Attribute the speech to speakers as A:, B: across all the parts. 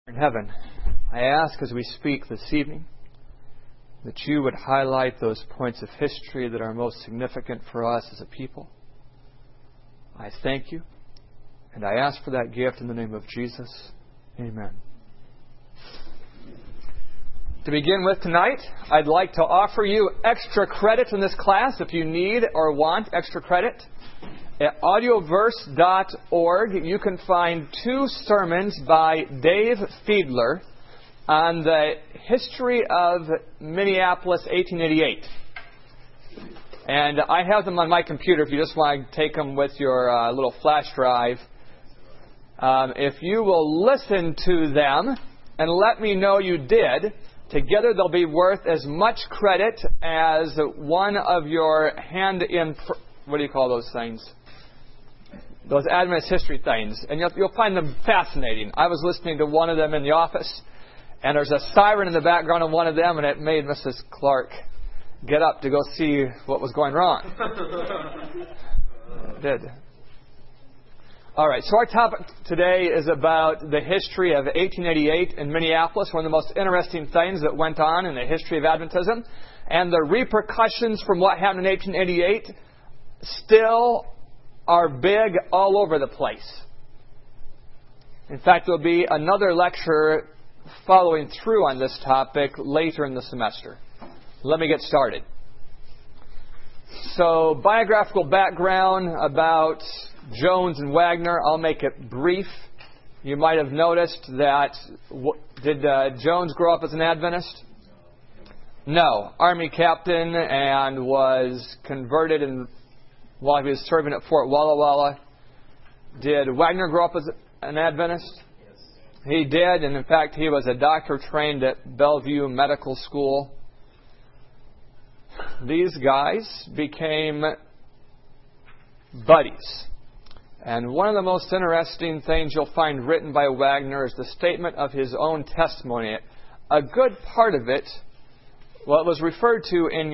A: In heaven, I ask as we speak this evening that you would highlight those points of history that are most significant for us as a people. I thank you, and I ask for that gift in the name of Jesus. Amen. To begin with tonight, I'd like to offer you extra credit in this class if you need or want extra credit. At audioverse.org, you can find 2 sermons by Dave Fiedler on the history of Minneapolis, 1888. And I have them on my computer if you just want to take them with your little flash drive. If you will listen to them and let me know you did, together they'll be worth as much credit as one of your what do you call those things? Those Adventist history things. And you'll find them fascinating. I was listening to one of them in the office, and there's a siren in the background of one of them, and it made Mrs. Clark get up to go see what was going wrong. It did. All right, so our topic today is about the history of 1888 in Minneapolis, one of the most interesting things that went on in the history of Adventism. And the repercussions from what happened in 1888 still are big all over the place. In fact, there'll be another lecture following through on this topic later in the semester. Let me get started. So, biographical background about Jones and Wagner. I'll make it brief. You might have noticed that, did Jones grow up as an Adventist? No. Army captain and was converted while he was serving at Fort Walla Walla. Did Wagner grow up as an Adventist?
B: Yes.
A: He did, and in fact he was a doctor trained at Bellevue Medical School. These guys became buddies. And one of the most interesting things you'll find written by Wagner is the statement of his own testimony. A good part of it, well, it was referred to in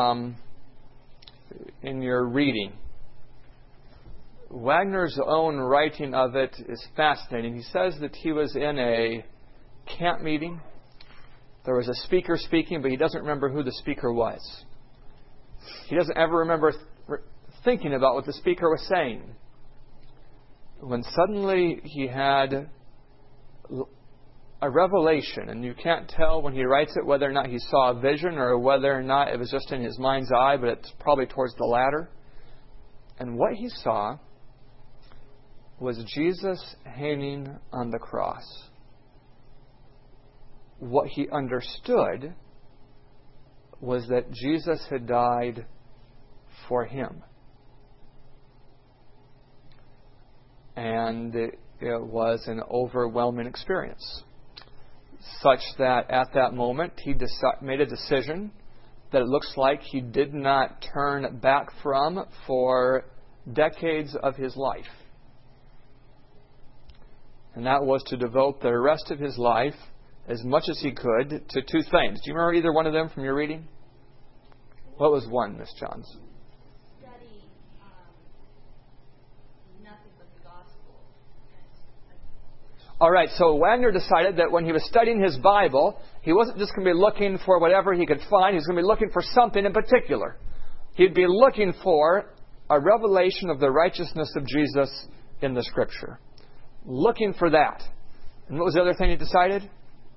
A: your reading. Wagner's own writing of it is fascinating. He says that he was in a camp meeting. There was a speaker speaking, but he doesn't remember who the speaker was. He doesn't ever remember thinking about what the speaker was saying. When suddenly he had a revelation, and you can't tell when he writes it whether or not he saw a vision or whether or not it was just in his mind's eye, but it's probably towards the latter. And what he saw was Jesus hanging on the cross. What he understood was that Jesus had died for him. And it was an overwhelming experience, such that at that moment he made a decision that it looks like he did not turn back from for decades of his life. And that was to devote the rest of his life, as much as he could, to 2 things. Do you remember either one of them from your reading? What was one, Miss Johns?
C: Study nothing but the gospel.
A: All right, so Wagner decided that when he was studying his Bible, he wasn't just going to be looking for whatever he could find. He was going to be looking for something in particular. He'd be looking for a revelation of the righteousness of Jesus in the Scripture. Looking for that. And what was the other thing he decided?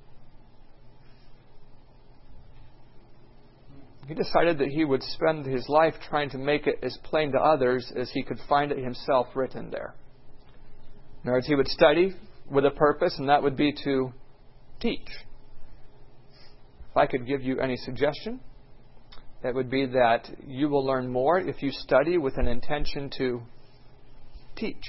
A: He decided that he would spend his life trying to make it as plain to others as he could find it himself written there. In other words, he would study with a purpose, and that would be to teach. If I could give you any suggestion, that would be that you will learn more if you study with an intention to teach.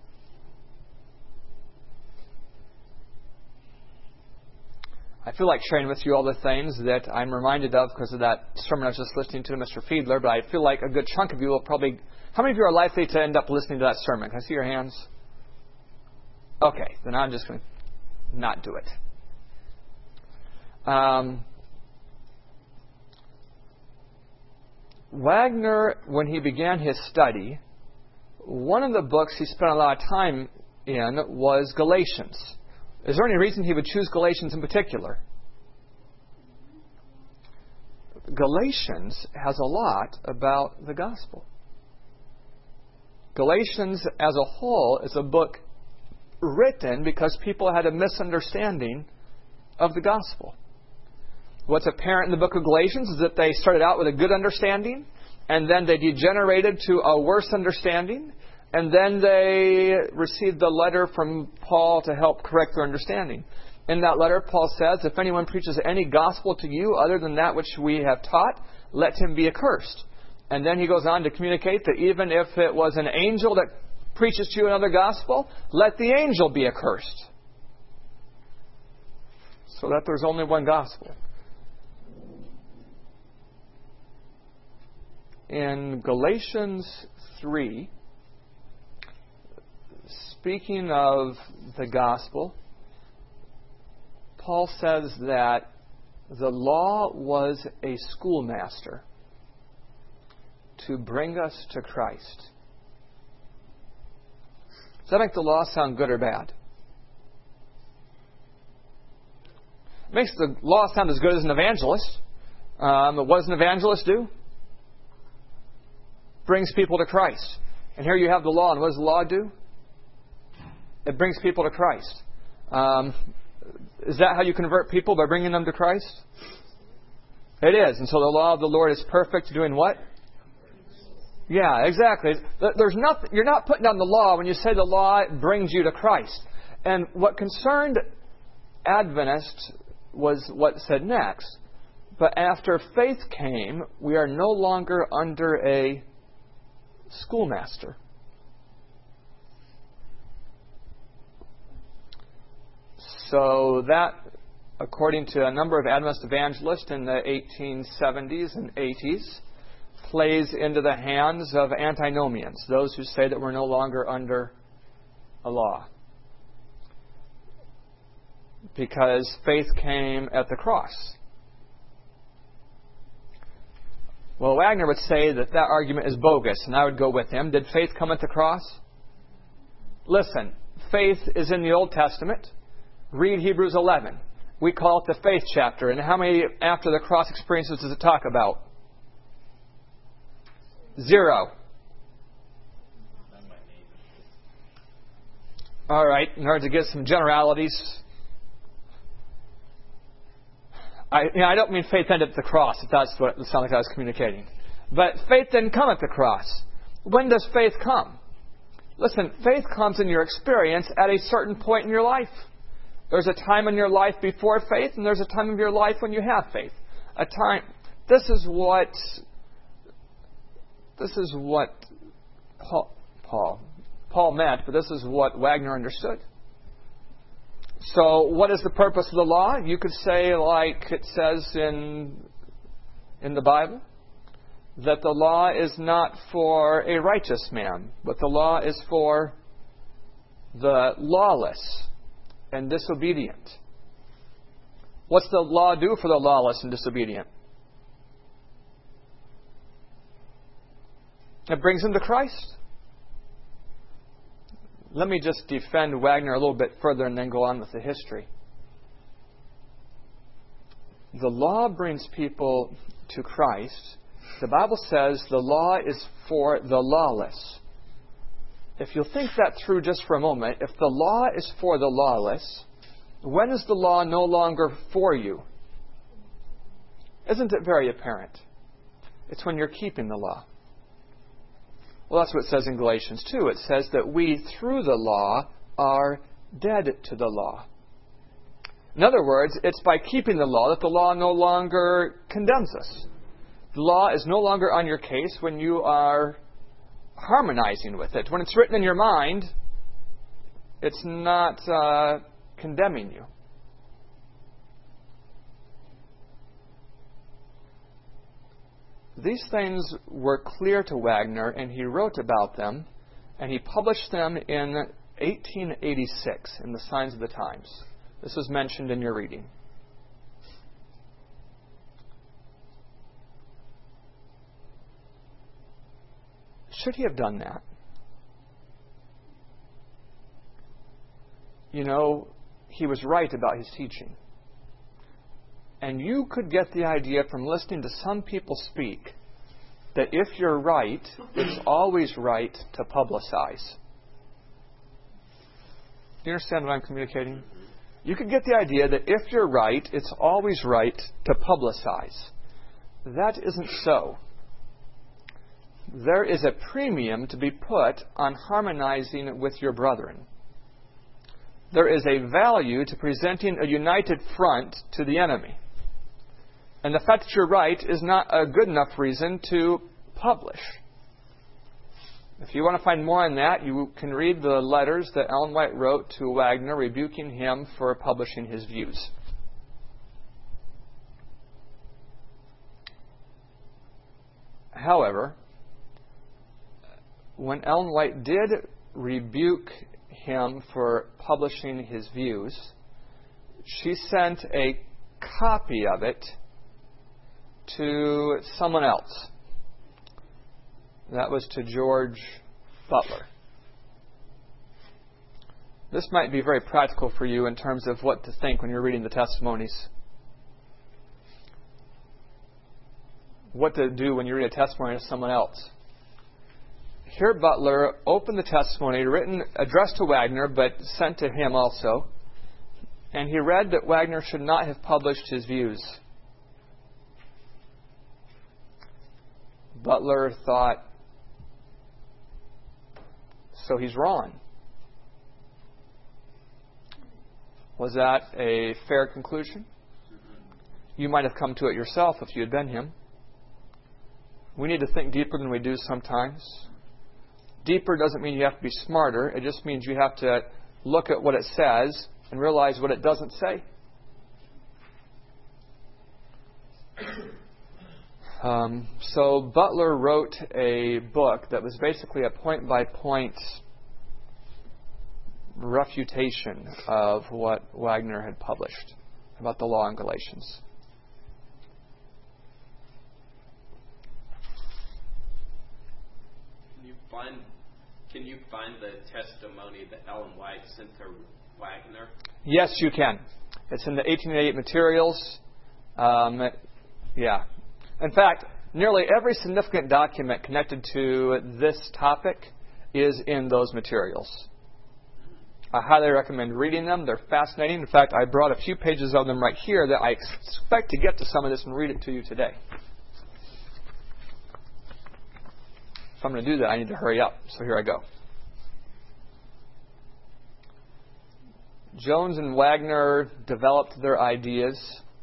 A: I feel like sharing with you all the things that I'm reminded of because of that sermon I was just listening to, Mr. Fiedler, but I feel like a good chunk of you will probably... How many of you are likely to end up listening to that sermon? Can I see your hands? Okay, then I'm just going to not do it. Wagner, when he began his study, one of the books he spent a lot of time in was Galatians. Is there any reason he would choose Galatians in particular? Galatians has a lot about the gospel. Galatians as a whole is a book written because people had a misunderstanding of the gospel. What's apparent in the book of Galatians is that they started out with a good understanding, and then they degenerated to a worse understanding, and then they received the letter from Paul to help correct their understanding. In that letter, Paul says, if anyone preaches any gospel to you other than that which we have taught, let him be accursed. And then he goes on to communicate that even if it was an angel that preaches to you another gospel, let the angel be accursed. So that there's only one gospel. In Galatians 3, speaking of the gospel, Paul says that the law was a schoolmaster to bring us to Christ. Does that make the law sound good or bad? It makes the law sound as good as an evangelist. What does an evangelist do? Brings people to Christ. And here you have the law, and what does the law do? It brings people to Christ. Is that how you convert people, by bringing them to Christ? It is. And so the law of the Lord is perfect, doing what? Yeah, exactly. There's nothing. You're not putting down the law when you say the law brings you to Christ. And what concerned Adventists was what said next. But after faith came, we are no longer under a schoolmaster. So that, according to a number of Adventist evangelists in the 1870s and 80s, plays into the hands of antinomians, those who say that we're no longer under a law. Because faith came at the cross. Well, Wagner would say that that argument is bogus, and I would go with him. Did faith come at the cross? Listen, faith is in the Old Testament. Read Hebrews 11. We call it the faith chapter. And how many after the cross experiences does it talk about? 0. All right, in order to get some generalities. I don't mean faith ended at the cross, if that's what it sounded like I was communicating. But faith didn't come at the cross. When does faith come? Listen, faith comes in your experience at a certain point in your life. There's a time in your life before faith, and there's a time of your life when you have faith. A time. This is what Paul meant, but this is what Wagner understood. So, what is the purpose of the law? You could say, like it says in the Bible, that the law is not for a righteous man, but the law is for the lawless and disobedient. What's the law do for the lawless and disobedient? It brings them to Christ. Let me just defend Wagner a little bit further and then go on with the history. The law brings people to Christ. The Bible says the law is for the lawless. If you'll think that through just for a moment, if the law is for the lawless, when is the law no longer for you? Isn't it very apparent? It's when you're keeping the law. Well, that's what it says in Galatians 2. It says that we, through the law, are dead to the law. In other words, it's by keeping the law that the law no longer condemns us. The law is no longer on your case when you are harmonizing with it. When it's written in your mind, it's not condemning you. These things were clear to Wagner, and he wrote about them, and he published them in 1886 in the Signs of the Times. This was mentioned in your reading. Should he have done that? You know, he was right about his teaching. And you could get the idea from listening to some people speak that if you're right, it's always right to publicize. Do you understand what I'm communicating? You could get the idea that if you're right, it's always right to publicize. That isn't so. There is a premium to be put on harmonizing with your brethren. There is a value to presenting a united front to the enemy. And the fact that you're right is not a good enough reason to publish. If you want to find more on that, you can read the letters that Ellen White wrote to Wagner rebuking him for publishing his views. However, when Ellen White did rebuke him for publishing his views, she sent a copy of it to someone else. That was to George Butler. This might be very practical for you in terms of what to think when you're reading the testimonies. What to do when you read a testimony to someone else. Here Butler opened the testimony, written, addressed to Wagner, but sent to him also. And he read that Wagner should not have published his views. Butler thought, so he's wrong. Was that a fair conclusion? You might have come to it yourself if you had been him. We need to think deeper than we do sometimes. Deeper doesn't mean you have to be smarter. It just means you have to look at what it says and realize what it doesn't say. So Butler wrote a book that was basically a point-by-point refutation of what Wagner had published about the law in Galatians.
B: Can you find the testimony that Ellen White sent to Wagner?
A: Yes, you can. It's in the 1888 materials. In fact, nearly every significant document connected to this topic is in those materials. I highly recommend reading them. They're fascinating. In fact, I brought a few pages of them right here that I expect to get to some of this and read it to you today. If I'm going to do that, I need to hurry up. So here I go. Jones and Wagner developed their ideas.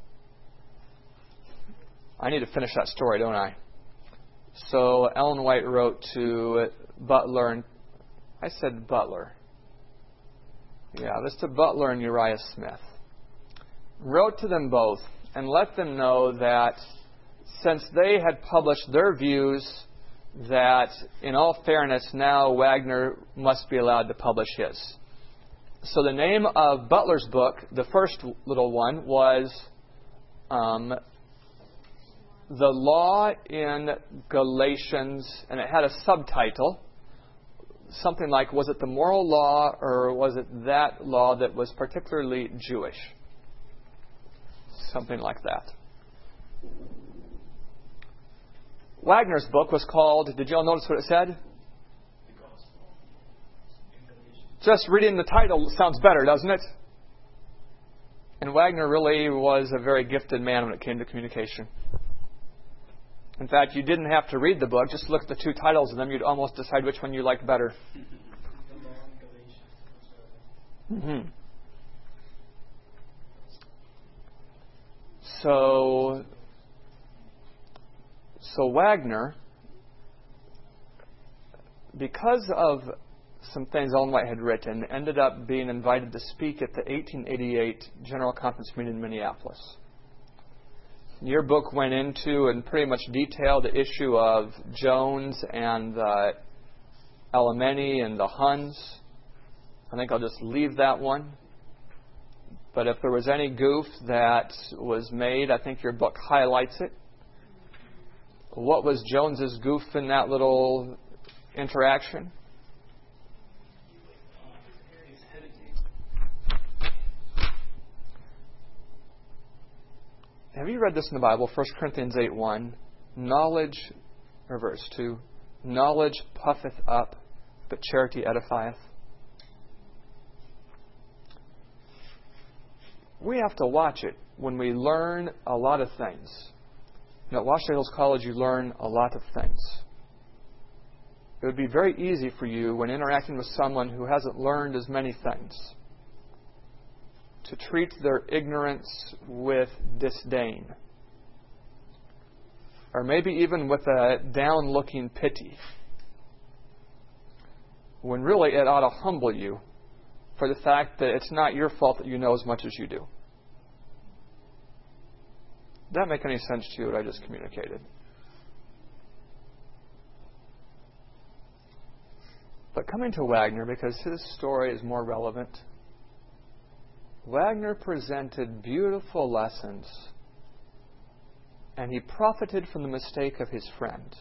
A: I need to finish that story, don't I? So Ellen White wrote to Butler, and I said Butler. Yeah, this to Butler and Uriah Smith. Wrote to them both and let them know that since they had published their views, that in all fairness now Wagner must be allowed to publish his. So the name of Butler's book, the first little one, was The Law in Galatians, and it had a subtitle, something like, was it the moral law or was it that law that was particularly Jewish? Something like that. Wagner's book was called, did you all notice what it said? Just reading the title sounds better, doesn't it? And Wagner really was a very gifted man when it came to communication. In fact, you didn't have to read the book. Just look at the two titles of them. You'd almost decide which one you liked better. Mm-hmm. So Wagner, because of some things Ellen White had written, ended up being invited to speak at the 1888 General Conference meeting in Minneapolis. Your book went into and pretty much detailed the issue of Jones and Alemany and the Huns. I think I'll just leave that one. But if there was any goof that was made, I think your book highlights it. What was Jones's goof in that little interaction? Have you read this in the Bible? 1 Corinthians 8:1. Knowledge, or verse 2. Knowledge puffeth up, but charity edifieth. We have to watch it when we learn a lot of things. At Washington Hills College, you learn a lot of things. It would be very easy for you, when interacting with someone who hasn't learned as many things, to treat their ignorance with disdain, or maybe even with a down-looking pity, when really it ought to humble you for the fact that it's not your fault that you know as much as you do. Does that make any sense to you, what I just communicated? But coming to Wagner, because his story is more relevant, Wagner presented beautiful lessons, and he profited from the mistake of his friend.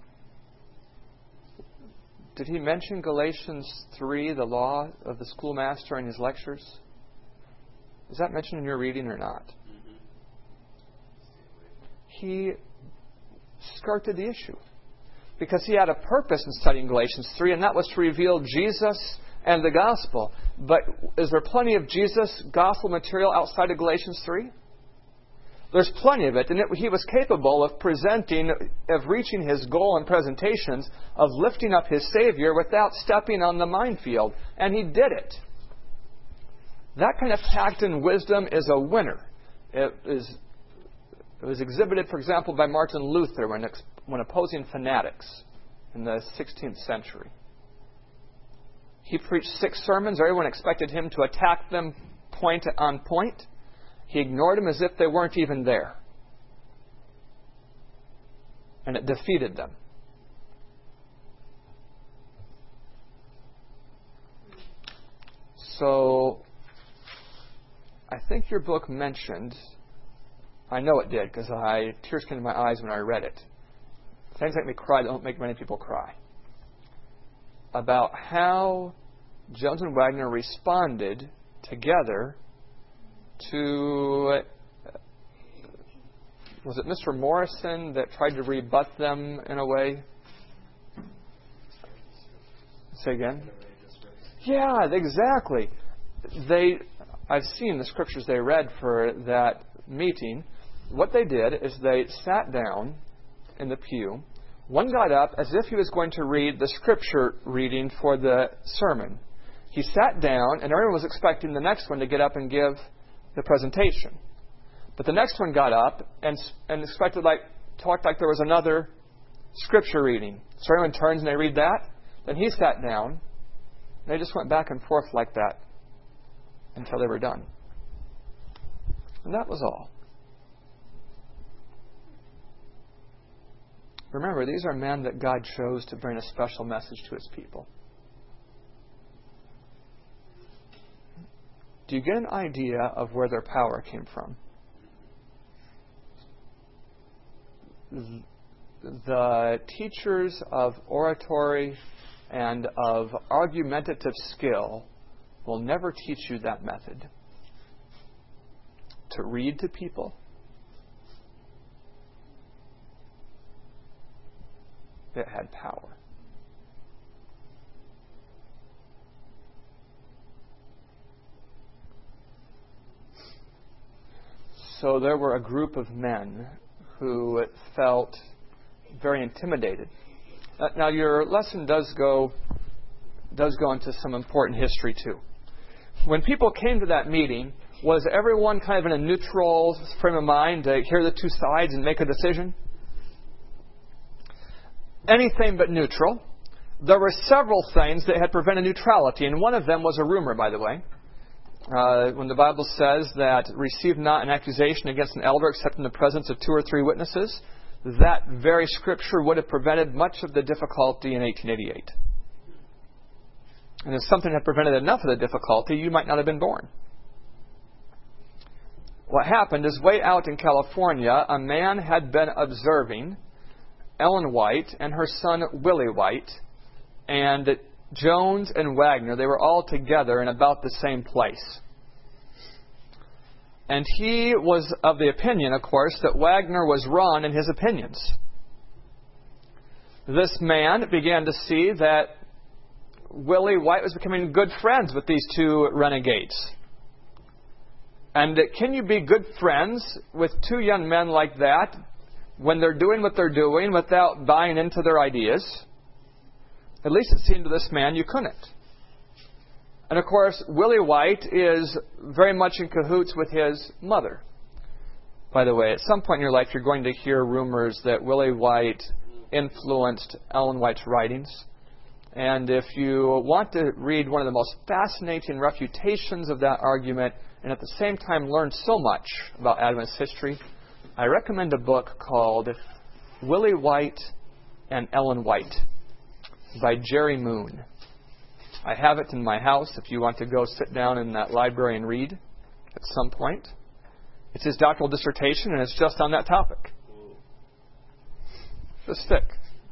A: Did he mention Galatians 3, the law of the schoolmaster, in his lectures? Is that mentioned in your reading or not? He skirted the issue, because he had a purpose in studying Galatians 3, and that was to reveal Jesus and the gospel. But is there plenty of Jesus gospel material outside of Galatians 3? There's plenty of it, and he was capable of reaching his goal in presentations of lifting up his Savior without stepping on the minefield, and he did it. That kind of tact and wisdom is a winner. It was exhibited, for example, by Martin Luther when opposing fanatics in the 16th century. He preached 6 sermons. Everyone expected him to attack them point on point. He ignored them as if they weren't even there. And it defeated them. So, I think your book mentioned, I know it did, because tears came to my eyes when I read it. Things make me cry that don't make many people cry. About how Jones and Wagner responded together to, was it Mr. Morrison that tried to rebut them in a way? Say again? Yeah, exactly. I've seen the scriptures they read for that meeting. What they did is they sat down in the pew. One got up as if he was going to read the scripture reading for the sermon. He sat down, and everyone was expecting the next one to get up and give the presentation. But the next one got up and expected talked like there was another scripture reading. So everyone turns and they read that. Then he sat down. And they just went back and forth like that until they were done. And that was all. Remember, these are men that God chose to bring a special message to His people. Do you get an idea of where their power came from? The teachers of oratory and of argumentative skill will never teach you that method. To read to people, it had power. So there were a group of men who felt very intimidated. Now your lesson does go into some important history too. When people came to that meeting, was everyone kind of in a neutral frame of mind to hear the two sides and make a decision? Anything but neutral. There were several things that had prevented neutrality, and one of them was a rumor, by the way. When the Bible says that receive not an accusation against an elder except in the presence of 2 or 3 witnesses, that very scripture would have prevented much of the difficulty in 1888. And if something had prevented enough of the difficulty, you might not have been born. What happened is, way out in California, a man had been observing Ellen White and her son Willie White, and Jones and Wagner. They were all together in about the same place. And he was of the opinion, of course, that Wagner was wrong in his opinions. This man began to see that Willie White was becoming good friends with these two renegades. And can you be good friends with two young men like that when they're doing what they're doing without buying into their ideas? At least it seemed to this man you couldn't. And of course, Willie White is very much in cahoots with his mother. By the way, at some point in your life, you're going to hear rumors that Willie White influenced Ellen White's writings. And if you want to read one of the most fascinating refutations of that argument, and at the same time learn so much about Adventist history, I recommend a book called Willie White and Ellen White by Jerry Moon. I have it in my house if you want to go sit down in that library and read at some point. It's his doctoral dissertation, and it's just on that topic. Just thick.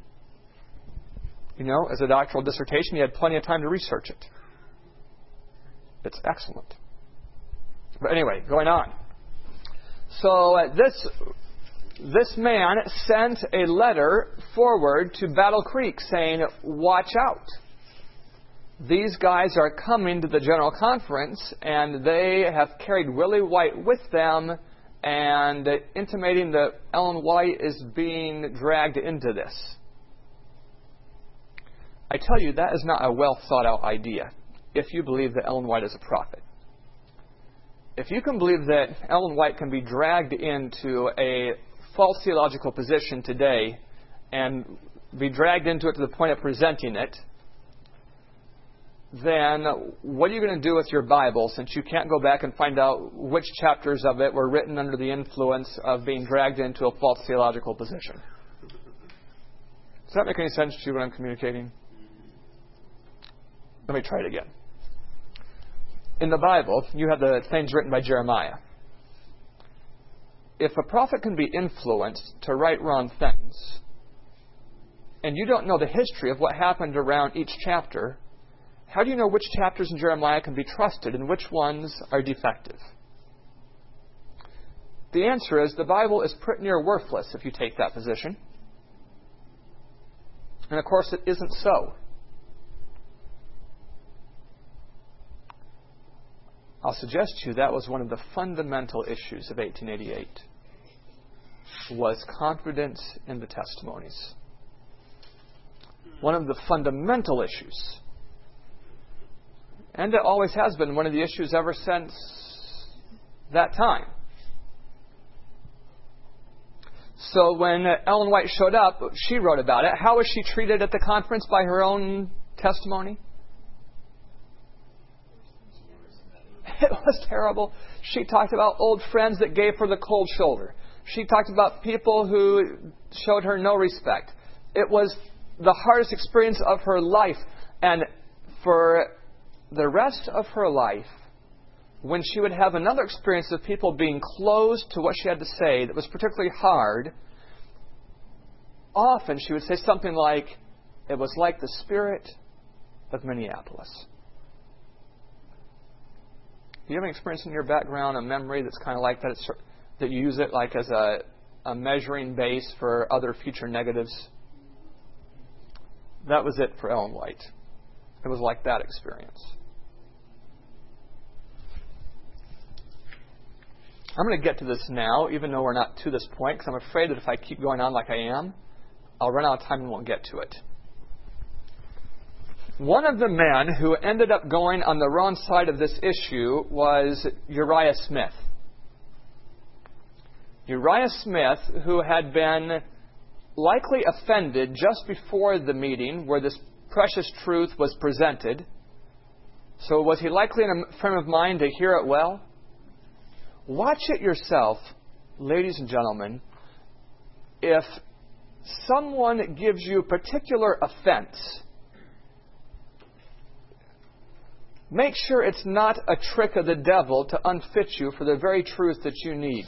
A: You know, as a doctoral dissertation, he had plenty of time to research it. It's excellent. But anyway, going on. So this man sent a letter forward to Battle Creek saying, watch out. These guys are coming to the General Conference, and they have carried Willie White with them, and intimating that Ellen White is being dragged into this. I tell you, that is not a well thought out idea if you believe that Ellen White is a prophet. If you can believe that Ellen White can be dragged into a false theological position today and be dragged into it to the point of presenting it, then what are you going to do with your Bible since you can't go back and find out which chapters of it were written under the influence of being dragged into a false theological position? Does that make any sense to you when I'm communicating? Let me try it again. In the Bible, you have the things written by Jeremiah. If a prophet can be influenced to write wrong things, and you don't know the history of what happened around each chapter, how do you know which chapters in Jeremiah can be trusted and which ones are defective? The answer is the Bible is pretty near worthless if you take that position. And of course, it isn't so. I'll suggest to you that was one of the fundamental issues of 1888, was confidence in the testimonies. One of the fundamental issues. And it always has been one of the issues ever since that time. So when Ellen White showed up, she wrote about it. How was she treated at the conference by her own testimony? It was terrible. She talked about old friends that gave her the cold shoulder. She talked about people who showed her no respect. It was the hardest experience of her life. And for the rest of her life, when she would have another experience of people being closed to what she had to say that was particularly hard, often she would say something like, it was like the spirit of Minneapolis. Do you have an experience in your background, a memory that's kind of like that, that you use it like as a measuring base for other future negatives? That was it for Ellen White. It was like that experience. I'm going to get to this now, even though we're not to this point, because I'm afraid that if I keep going on like I am, I'll run out of time and won't get to it. One of the men who ended up going on the wrong side of this issue was Uriah Smith. Uriah Smith, who had been likely offended just before the meeting where this precious truth was presented. So was he likely in a frame of mind to hear it well? Watch it yourself, ladies and gentlemen. If someone gives you particular offense, make sure it's not a trick of the devil to unfit you for the very truth that you need.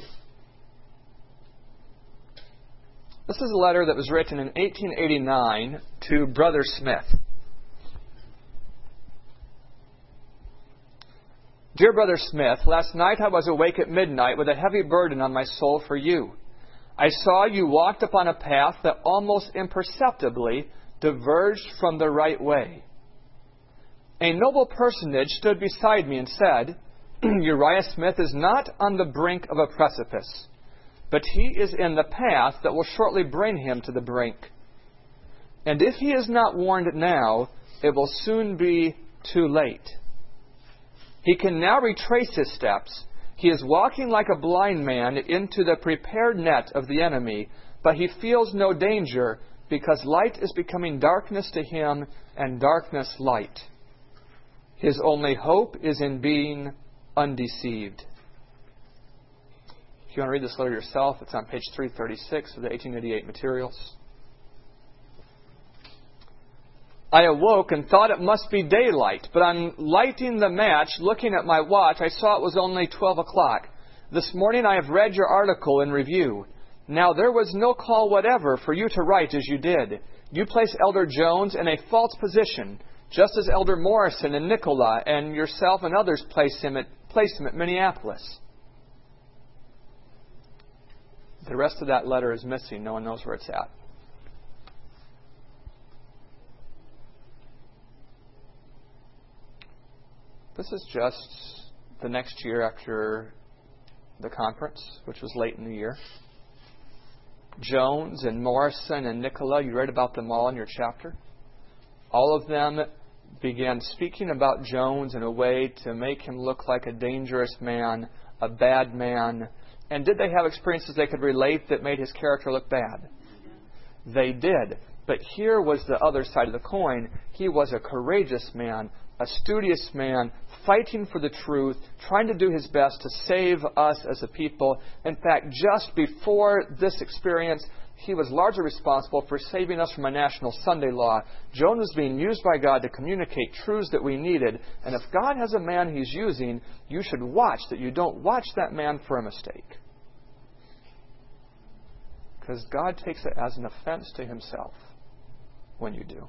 A: This is a letter that was written in 1889 to Brother Smith. Dear Brother Smith, last night I was awake at midnight with a heavy burden on my soul for you. I saw you walked upon a path that almost imperceptibly diverged from the right way. A noble personage stood beside me and said, Uriah Smith is not on the brink of a precipice, but he is in the path that will shortly bring him to the brink. And if he is not warned now, it will soon be too late. He can now retrace his steps. He is walking like a blind man into the prepared net of the enemy, but he feels no danger because light is becoming darkness to him and darkness light. His only hope is in being undeceived. If you want to read this letter yourself, it's on page 336 of the 1888 materials. I awoke and thought it must be daylight, but on lighting the match, looking at my watch, I saw it was only 12 o'clock. This morning I have read your article in review. Now, there was no call whatever for you to write as you did. You place Elder Jones in a false position, just as Elder Morrison and Nicola and yourself and others placed him at Minneapolis. The rest of that letter is missing. No one knows where it's at. This is just the next year after the conference, which was late in the year. Jones and Morrison and Nicola, you read about them all in your chapter. All of them began speaking about Jones in a way to make him look like a dangerous man, a bad man. And did they have experiences they could relate that made his character look bad? They did. But here was the other side of the coin. He was a courageous man, a studious man, fighting for the truth, trying to do his best to save us as a people. In fact, just before this experience, he was largely responsible for saving us from a national Sunday law. Jones was being used by God to communicate truths that we needed. And if God has a man He's using, you should watch that you don't watch that man for a mistake. Because God takes it as an offense to Himself when you do.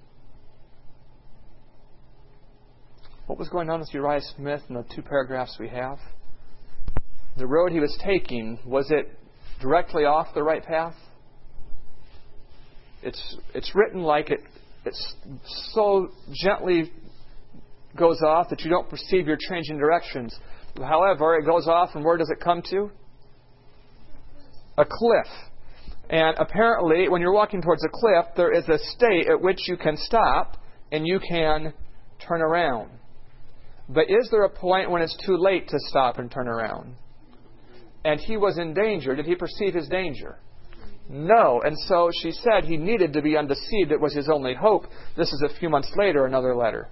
A: What was going on with Uriah Smith in the 2 paragraphs we have? The road he was taking, was it directly off the right path? It's written like it so gently goes off that you don't perceive you're changing directions. However, it goes off, and where does it come to? A cliff. And apparently, when you're walking towards a cliff, there is a state at which you can stop and you can turn around. But is there a point when it's too late to stop and turn around? And he was in danger. Did he perceive his danger? No. And so she said he needed to be undeceived. It was his only hope. This is a few months later, another letter.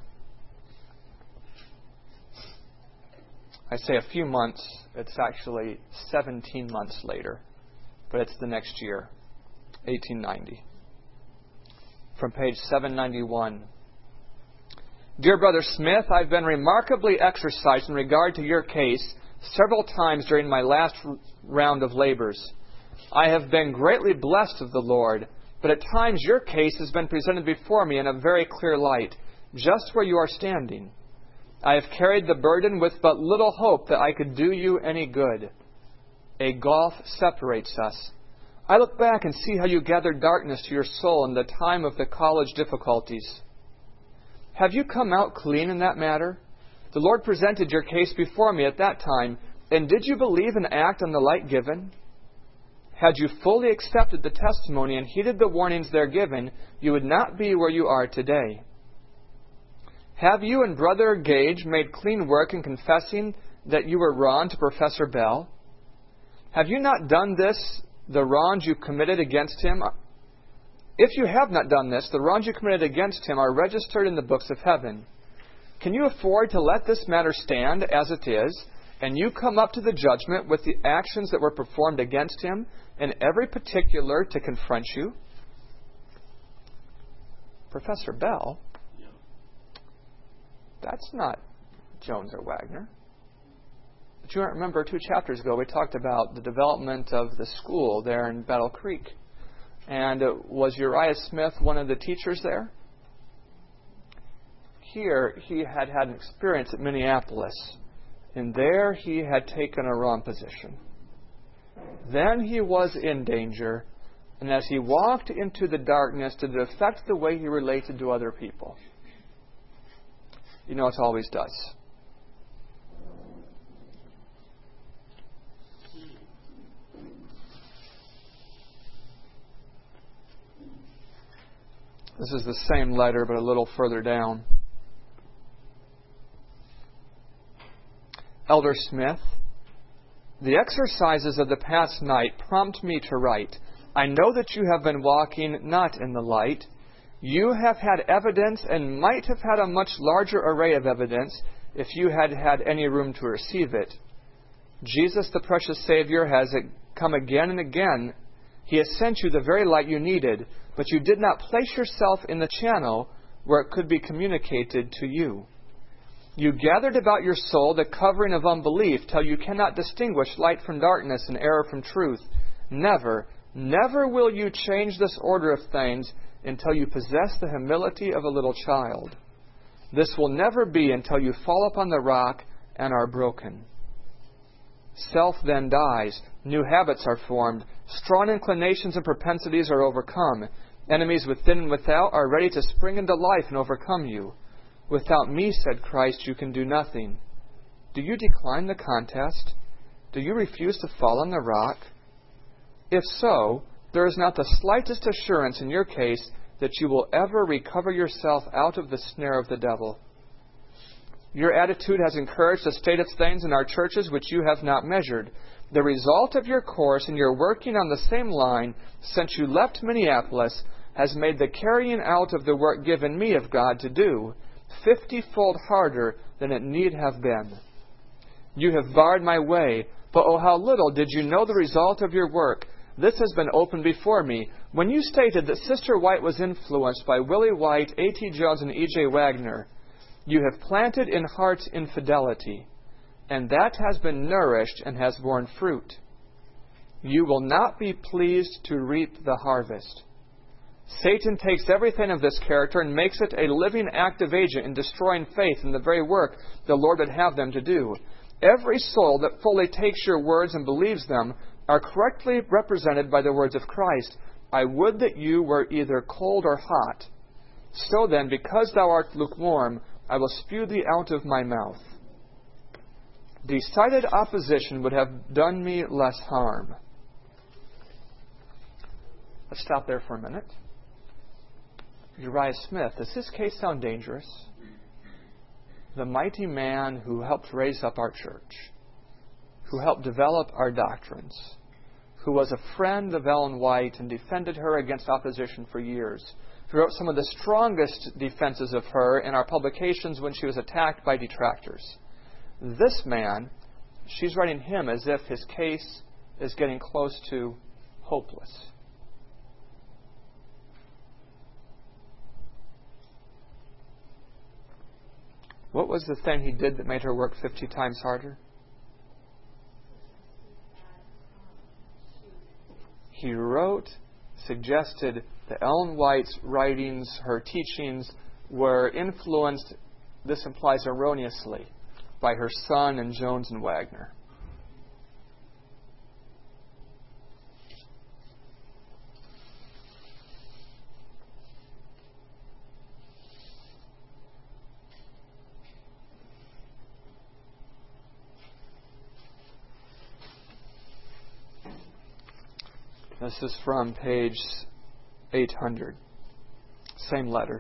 A: I say a few months. It's actually 17 months later. But it's the next year, 1890. From page 791. Dear Brother Smith, I've been remarkably exercised in regard to your case several times during my last round of labors. I have been greatly blessed of the Lord, but at times your case has been presented before me in a very clear light, just where you are standing. I have carried the burden with but little hope that I could do you any good. A gulf separates us. I look back and see how you gathered darkness to your soul in the time of the college difficulties. Have you come out clean in that matter? The Lord presented your case before me at that time, and did you believe and act on the light given? Had you fully accepted the testimony and heeded the warnings there given, you would not be where you are today. Have you and Brother Gage made clean work in confessing that you were wrong to Professor Bell? Have you not done this, the wrongs you committed against him? If you have not done this, the wrongs you committed against him are registered in the books of heaven. Can you afford to let this matter stand as it is, and you come up to the judgment with the actions that were performed against him in every particular to confront you? Professor Bell? That's not Jones or Wagner. But you remember 2 chapters ago we talked about the development of the school there in Battle Creek. And was Uriah Smith one of the teachers there? Here, he had had an experience at Minneapolis. And there he had taken a wrong position. Then he was in danger, and as he walked into the darkness, did it affect the way he related to other people? You know, it always does. This is the same letter, but a little further down. Elder Smith, the exercises of the past night prompt me to write. I know that you have been walking not in the light. You have had evidence and might have had a much larger array of evidence if you had had any room to receive it. Jesus, the precious Savior, has come again and again. He has sent you the very light you needed, but you did not place yourself in the channel where it could be communicated to you. You gathered about your soul the covering of unbelief till you cannot distinguish light from darkness and error from truth. Never, never will you change this order of things until you possess the humility of a little child. This will never be until you fall upon the rock and are broken. Self then dies. New habits are formed. Strong inclinations and propensities are overcome. Enemies within and without are ready to spring into life and overcome you. Without me, said Christ, you can do nothing. Do you decline the contest? Do you refuse to fall on the rock? If so, there is not the slightest assurance in your case that you will ever recover yourself out of the snare of the devil. Your attitude has encouraged a state of things in our churches which you have not measured. The result of your course and your working on the same line since you left Minneapolis has made the carrying out of the work given me of God to do 50-fold harder than it need have been. You have barred my way, but oh, how little did you know the result of your work. This has been opened before me. When you stated that Sister White was influenced by Willie White, A.T. Jones, and E.J. Wagner, you have planted in hearts infidelity, and that has been nourished and has borne fruit. You will not be pleased to reap the harvest. Satan takes everything of this character and makes it a living active agent in destroying faith in the very work the Lord would have them to do. Every soul that fully takes your words and believes them are correctly represented by the words of Christ. I would that you were either cold or hot. So then, because thou art lukewarm, I will spew thee out of my mouth. Decided opposition would have done me less harm. Let's stop there for a minute. Uriah Smith, does his case sound dangerous? The mighty man who helped raise up our church, who helped develop our doctrines, who was a friend of Ellen White and defended her against opposition for years, who wrote some of the strongest defenses of her in our publications when she was attacked by detractors. This man, she's writing him as if his case is getting close to hopeless. What was the thing he did that made her work 50 times harder? He suggested that Ellen White's writings, her teachings, were influenced, this implies erroneously, by her son and Jones and Wagner. This is from page 800. Same letter.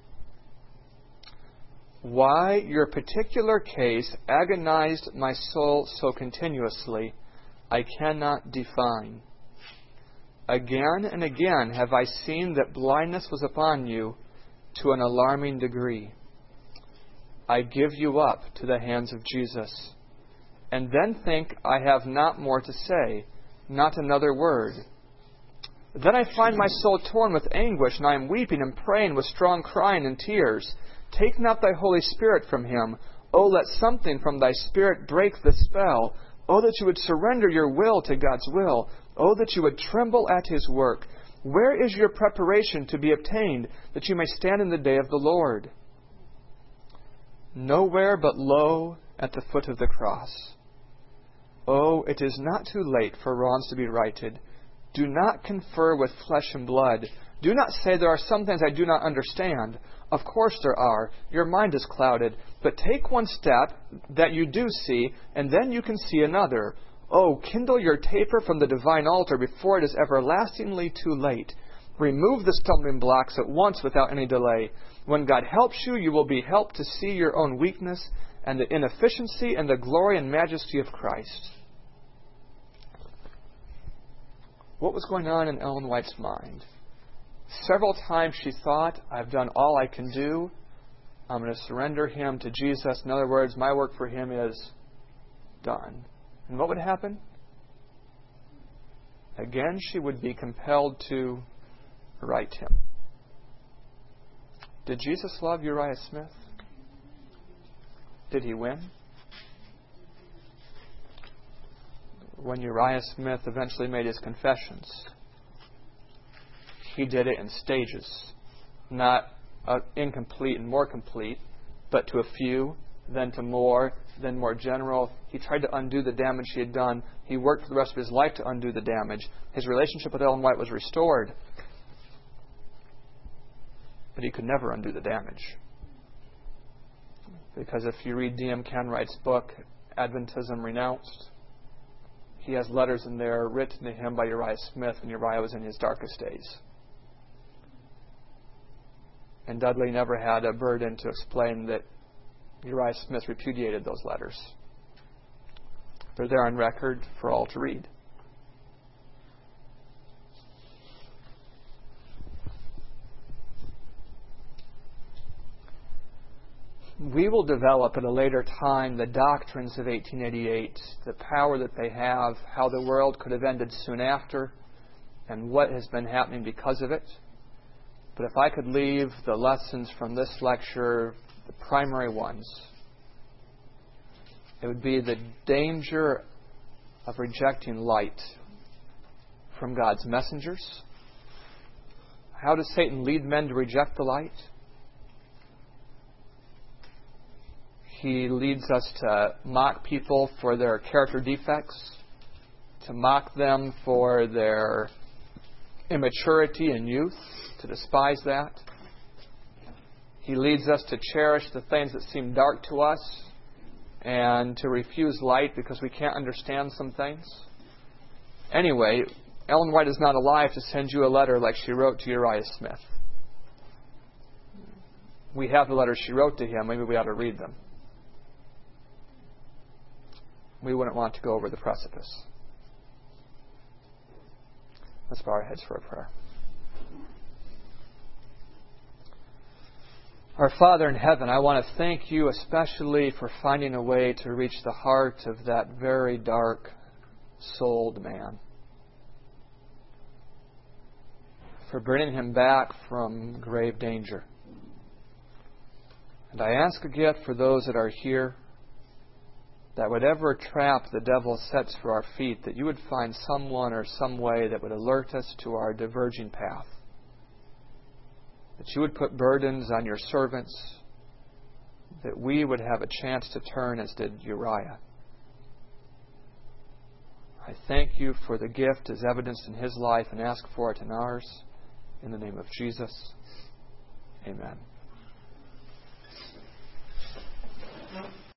A: Why your particular case agonized my soul so continuously, I cannot define. Again and again have I seen that blindness was upon you to an alarming degree. I give you up to the hands of Jesus, and then think I have not more to say, not another word. Then I find my soul torn with anguish, and I am weeping and praying with strong crying and tears. Take not thy Holy Spirit from him. Oh, let something from thy Spirit break the spell. Oh, that you would surrender your will to God's will. Oh, that you would tremble at his work. Where is your preparation to be obtained, that you may stand in the day of the Lord? Nowhere but low at the foot of the cross. Oh, it is not too late for wrongs to be righted. Do not confer with flesh and blood. Do not say there are some things I do not understand. Of course there are. Your mind is clouded. But take one step that you do see, and then you can see another. Oh, kindle your taper from the divine altar before it is everlastingly too late. Remove the stumbling blocks at once without any delay. When God helps you, you will be helped to see your own weakness and the inefficiency and the glory and majesty of Christ. What was going on in Ellen White's mind? Several times she thought, I've done all I can do. I'm going to surrender him to Jesus. In other words, my work for him is done. And what would happen? Again, she would be compelled to right him. Did Jesus love Uriah Smith? Did he win? When Uriah Smith eventually made his confessions, he did it in stages, not incomplete and more complete, but to a few, then to more, then more general. He tried to undo the damage he had done. He worked for the rest of his life to undo the damage. His relationship with Ellen White was restored, but he could never undo the damage. Because if you read D.M. Canwright's book, Adventism Renounced, he has letters in there written to him by Uriah Smith when Uriah was in his darkest days. And Dudley never had a burden to explain that Uriah Smith repudiated those letters. They're there on record for all to read. We will develop at a later time the doctrines of 1888, the power that they have, how the world could have ended soon after, and what has been happening because of it. But if I could leave the lessons from this lecture, the primary ones, it would be the danger of rejecting light from God's messengers. How does Satan lead men to reject the light? He leads us to mock people for their character defects, to mock them for their immaturity and youth, to despise that. He leads us to cherish the things that seem dark to us and to refuse light because we can't understand some things. Anyway, Ellen White is not alive to send you a letter like she wrote to Uriah Smith. We have the letters she wrote to him. Maybe we ought to read them. We wouldn't want to go over the precipice. Let's bow our heads for a prayer. Our Father in heaven, I want to thank you especially for finding a way to reach the heart of that very dark-souled man. For bringing him back from grave danger. And I ask a gift for those that are here, that whatever trap the devil sets for our feet, that you would find someone or some way that would alert us to our diverging path. That you would put burdens on your servants, that we would have a chance to turn as did Uriah. I thank you for the gift as evidenced in his life and ask for it in ours. In the name of Jesus, amen.